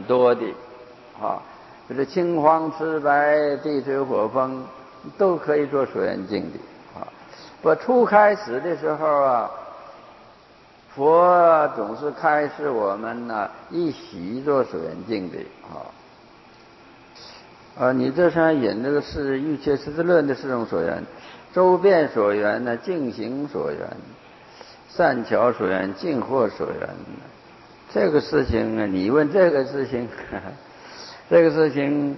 多的啊，就是青黄赤白地水火风都可以做所缘境的啊。不过初开始的时候啊，佛总是开示我们呢，一习做所缘境的你这上引这个是欲切识字论的四种所缘：周遍所缘呢，净行所缘、善巧所缘、净惑所缘。这个事情啊，你问这个事情，这个事情，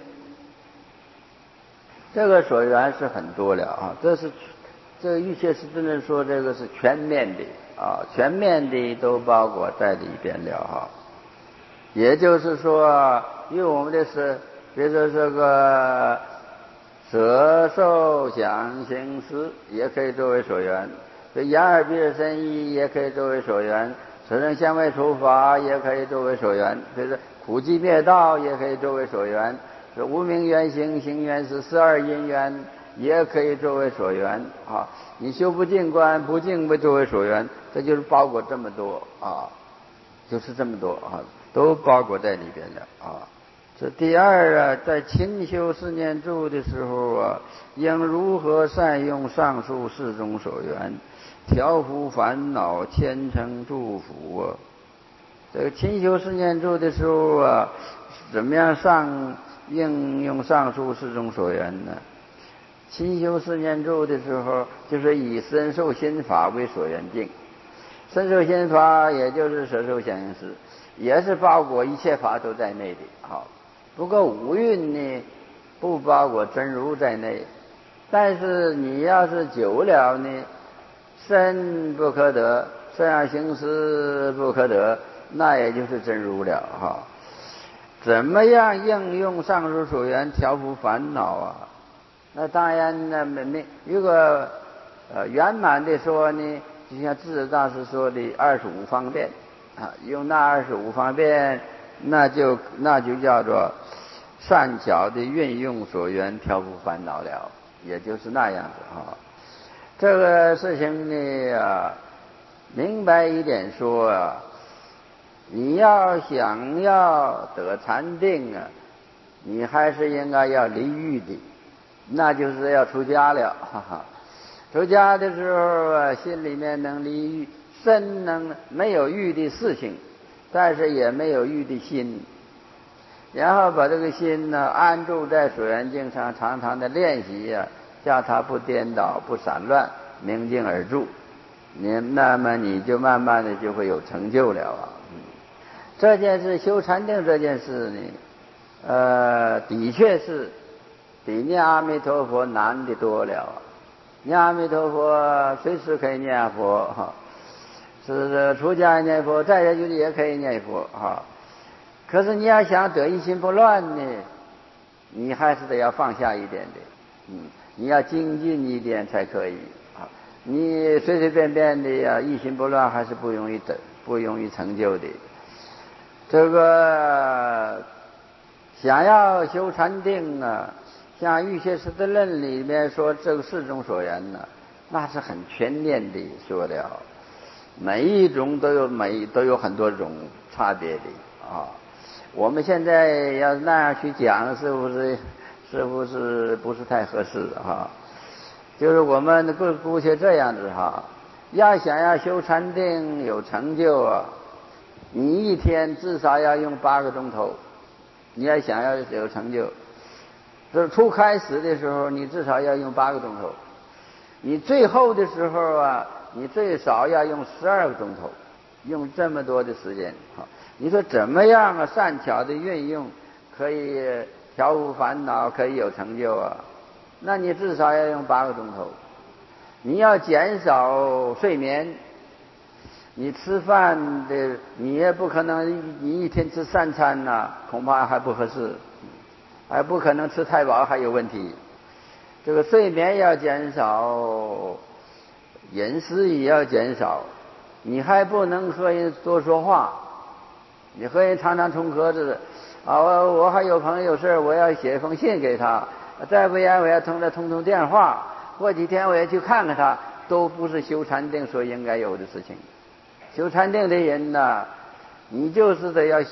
这个所缘是很多了啊。这个欲切识字论说这个是全面的啊，全面的都包括在里边了哈。也就是说，因为我们的是，比如说这个色受想行识也可以作为所缘，这眼耳鼻舌身意也可以作为所缘，色声香味触法也可以作为所缘，就是苦集灭道也可以作为所缘，是无明缘行、行缘识、十二因缘也可以作为所缘啊。你修不净观，不净不作为所缘，这就是包括这么多啊，就是这么多啊，都包括在里边了啊。这第二啊，在勤修四念住的时候啊，应如何善用上述四种所缘，调伏烦恼，虔诚祝福啊。这个勤修四念住的时候啊，怎么样应用上述四种所缘呢？勤修四念住的时候，就是以身受心法为所缘境。身受心法也就是色受想行识，也是包括一切法都在内的。好，不过五蕴呢，不包括真如在内。但是你要是久了呢，身不可得，身而行识不可得，那也就是真如了哈。怎么样应用上述所缘调伏烦恼啊？那当然呢，如果圆满的说呢，就像智者大师说的25方便啊，用那25方便，那就叫做善巧的运用所缘调伏烦恼了，也就是那样子啊。这个事情呢明白一点说啊，你要想要得禅定啊，你还是应该要离欲的，那就是要出家了，哈哈。出家的时候啊，心里面能离欲，身能没有欲的事情，但是也没有欲的心，然后把这个心呢安住在所缘境上，常常的练习啊，叫它不颠倒、不散乱，明静而住。那么你就慢慢的就会有成就了啊。这件事修禅定这件事呢，的确是比念阿弥陀佛难的多了。念阿弥陀佛随时可以念佛哈，是出家念佛，在家就是也可以念佛哈。可是你要想得一心不乱呢，你还是得要放下一点的，你要精进一点才可以啊。你随随便便的一心不乱，还是不容易成就的。这个想要修禅定啊，像《欲切识字论》里面说这个四种所缘呢，那是很全面的说了，每一种都有很多种差别的啊。我们现在要那样去讲，是不是不是太合适啊？就是我们姑且这样子哈，想要修禅定有成就啊，你一天至少要用8个钟头。你要想要有成就，就是初开始的时候，你至少要用8个钟头；你最后的时候啊，你最少要用12个钟头，用这么多的时间。好，你说怎么样啊？善巧的运用可以调伏烦恼，可以有成就啊？那你至少要用8个钟头。你要减少睡眠，你吃饭的你也不可能你一天吃3餐呐，恐怕还不合适，还不可能吃太饱还有问题。这个睡眠要减少，饮食也要减少，你还不能和人多说话，你和人常常冲壳子啊，我还有朋友有事我要写封信给他，再不然我要通电话，过几天我要去看看他，都不是修禅定所应该有的事情。修禅定的人呢，你就是得要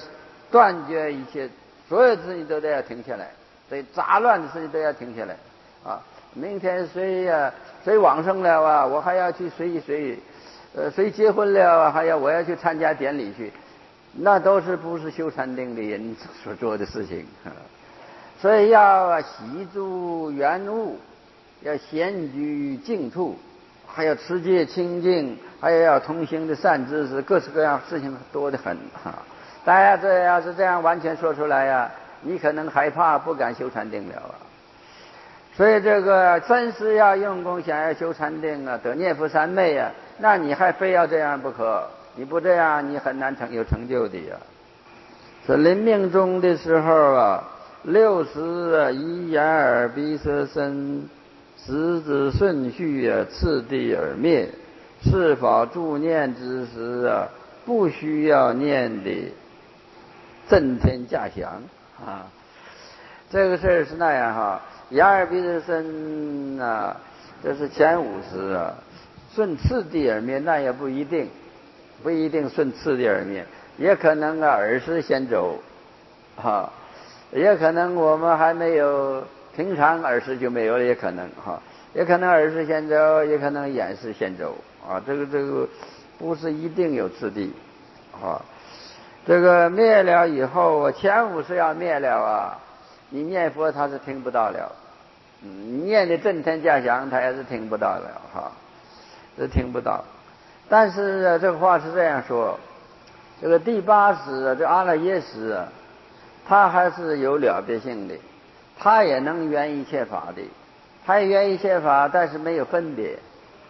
断绝一切所有事情都得要停下来，所以杂乱的事情都要停下来啊。明天谁往生了啊，我还要去谁结婚了啊，我要去参加典礼去，那都是不是修禅定的人所做的事情啊。所以要习住圆悟，要闲居静处，还要持戒清净，还要通行的善知识，各式各样事情多得很啊。大家这要是这样完全说出来呀，你可能害怕不敢修禅定了啊。所以这个真是要用功，想要修禅定啊，得念佛三昧啊，那你还非要这样不可，你不这样你很难有成就的呀。这临命终的时候啊，60以眼耳鼻舌身十之顺序啊，次第而灭。是否助念之时啊，不需要念的震天价祥啊。这个事儿是那样哈，眼耳鼻舌身啊，这是前50啊，顺次第而灭，那也不一定顺次第而灭，也可能啊耳识先走哈，也可能我们还没有平常耳识就没有了，也可能哈，也可能耳识先走，也可能眼识先走啊，这个不是一定有次第啊。这个灭了以后，前50要灭了啊，你念佛他是听不到了，你念的震天价祥他也是听不到了哈，是听不到。但是这个话是这样说，这个第80这阿赖耶识啊，他还是有了别性的，他也能圆一切法的，他也圆一切法，但是没有分别。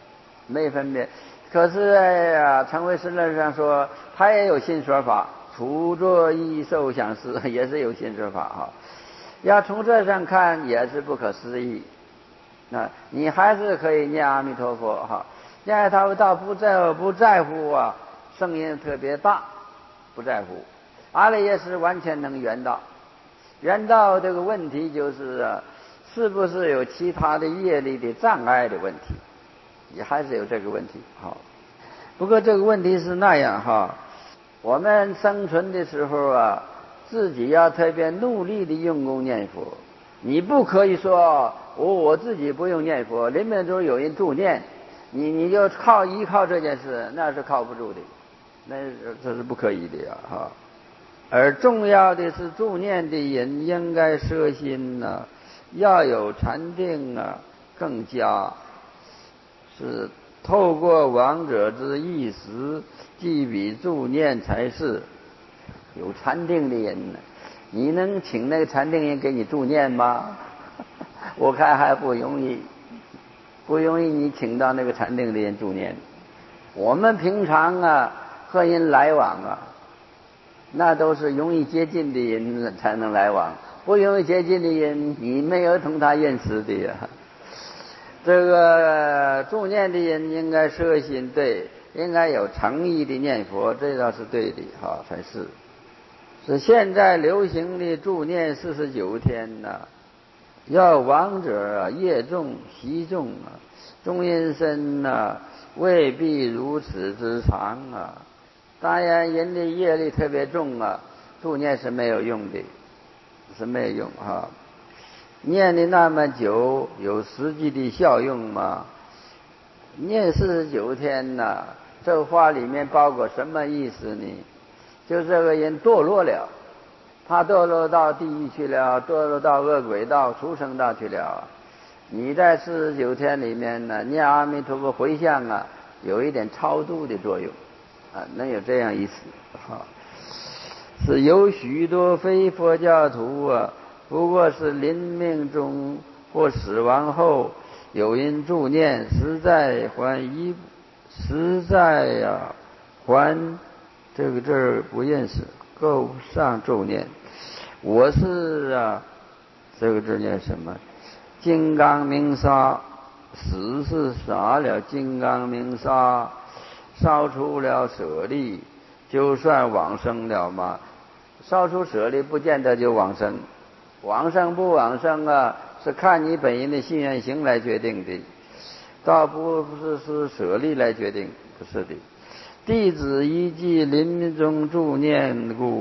可是成为实论上说，他也有心说法，处作意受想思，也是有心说法哈。要从这上看也是不可思议。那你还是可以念阿弥陀佛哈，念阿弥陀佛倒不在乎啊，声音特别大，不在乎。阿赖耶识完全能圆到这个问题就是是不是有其他的业力的障碍的问题，也还是有这个问题哈。不过这个问题是那样哈，我们生存的时候啊，自己要特别努力的用功念佛，你不可以说我自己不用念佛，临命中有人助念，你就依靠这件事，那是靠不住的，这是不可以的呀哈。而重要的是助念的人应该摄心啊，要有禅定啊，更加是透过亡者之意识，即比助念才是。有禅定的人呢，你能请那个禅定人给你助念吗？我看还不容易你请到那个禅定的人助念。我们平常啊和人来往啊，那都是容易接近的人才能来往，不容易接近的人你没有同他认识的呀。这个助念的人应该摄心，对，应该有诚意的念佛，这倒是对的哈，才是。是现在流行的助念49天呐，要亡者啊业重习重啊，中阴身呐未必如此之长啊。当然人的业力特别重啊，助念是没有用的，是没有用哈。念的那么久，有实际的效用吗？念49天呐，这话里面包括什么意思呢？就这个人堕落了，他堕落到地狱去了，堕落到恶鬼道、畜生道去了。你在49天里面呢，念阿弥陀佛回向啊，有一点超度的作用啊，能有这样意思哈。是有许多非佛教徒啊，不过是临命中或死亡后有人助念，实在还这个字儿不认识，够不上助念。我是这个字念什么？金刚明砂，死是洒了金刚明砂，烧出了舍利，就算往生了吗？烧出舍利不见得就往生，往生不往生啊，是看你本人的信愿行来决定的，倒不是舍利来决定，不是的。弟子依据临终助念故，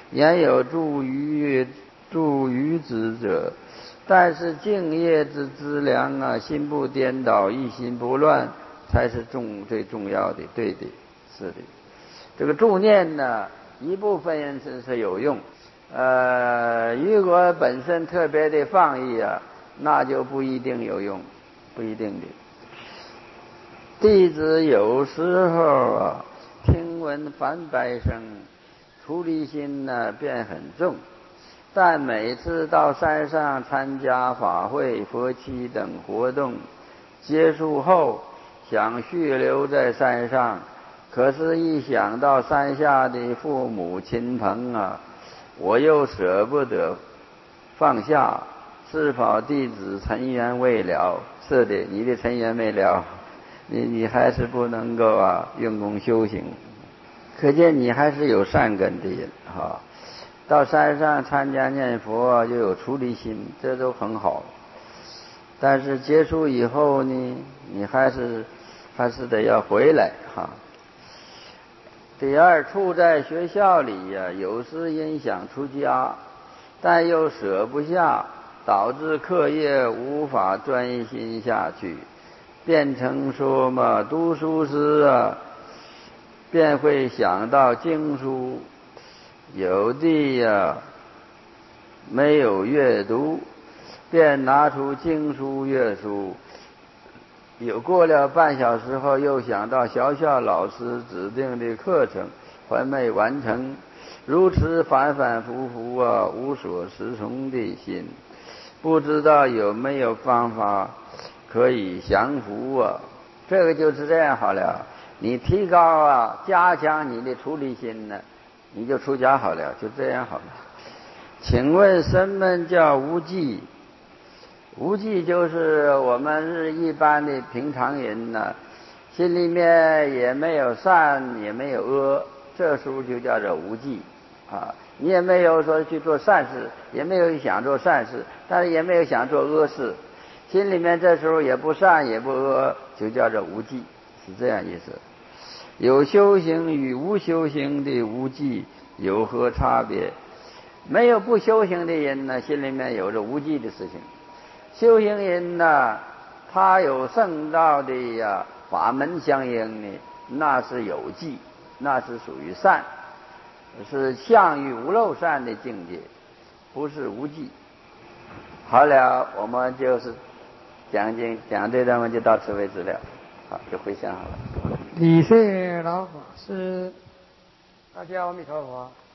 言有助于之者。但是敬业之资粮啊，心不颠倒，一心不乱，才是最重要的。对的，是的。这个助念呢，一部分人是有用，如果本身特别的放逸啊，那就不一定有用，不一定的。弟子有时候啊，听闻梵白声，出离心呢便很重。但每次到山上参加法会、佛七等活动结束后，想续留在山上，可是一想到山下的父母亲朋啊，我又舍不得放下。是否弟子尘缘未了？是的，你的尘缘未了，你还是不能够用功修行。可见你还是有善根的人哈。到山上参加念佛就有出离心，这都很好。但是结束以后呢，你还是得要回来哈。第二，处在学校里呀，有时因想出家，但又舍不下，导致课业无法专心下去，变成说嘛，读书时啊，便会想到经书。有的没有阅读，便拿出经书阅书。过了半小时后，又想到学校老师指定的课程还没完成，如此反反复复无所适从的心，不知道有没有方法可以降服这个就是这样好了，你提高加强你的出离心呢，你就出家好了，就这样好了。请问什么叫无记？无记就是我们一般的平常人呢，心里面也没有善也没有恶，这时候就叫做无记你也没有说去做善事，也没有想做善事，但是也没有想做恶事，心里面这时候也不善也不恶，就叫做无记，是这样意思。有修行与无修行的无记有何差别？没有不修行的人呢，心里面有着无记的事情。修行人呢，他有圣道的法门相应呢，那是有记，那是属于善，是向于无漏善的境界，不是无记。好了，我们就是讲这段文就到此为止了。好，就回向好了。 礼谢老法师，大家阿弥陀佛。